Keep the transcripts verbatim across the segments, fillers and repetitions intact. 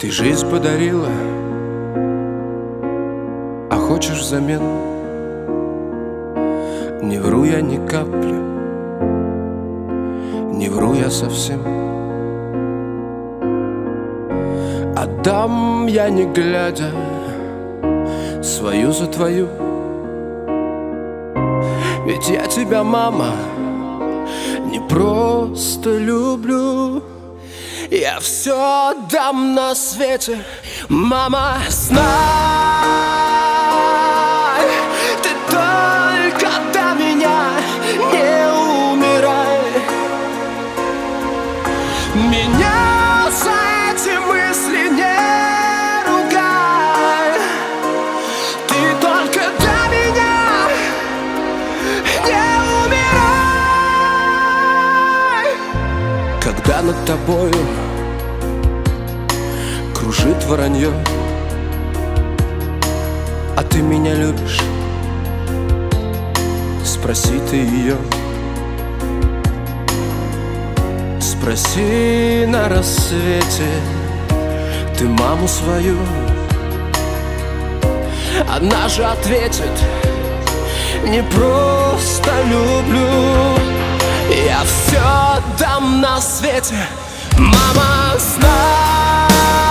Ты жизнь подарила, а хочешь взамен? Не вру я ни капли, не вру я совсем. Отдам я не глядя свою за твою. Ведь я тебя, мама, не просто люблю. Я все отдам на свете, мама, знай. Ты только до меня не умирай. Меня за эти мысли не ругай. Ты только до меня не умирай. Когда над тобою кружит воронье, а ты меня любишь, спроси ты ее. Спроси на рассвете ты маму свою. Она же ответит: не просто люблю. Я все отдам на свете, мама, знай.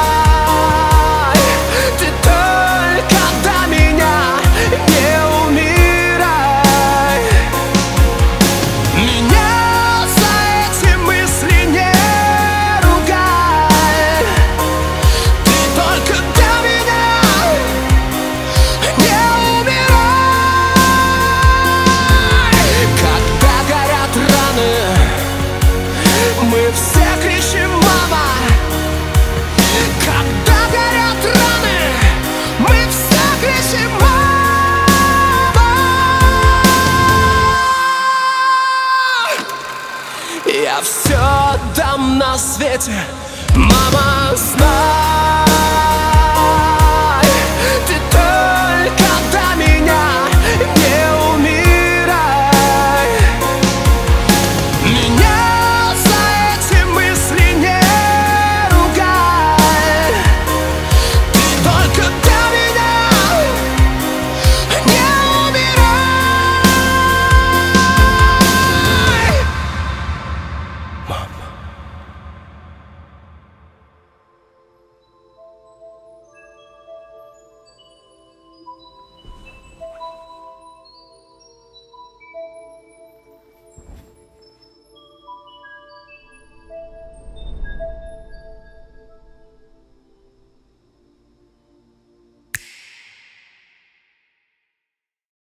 Ты только до меня не умирай. Меня за эти мысли не ругай. Ты только до меня не умирай. Когда горят раны, мы все кричим: мама! Когда горят раны, мы все кричим: мама! Я все отдам на свете, мама, знай.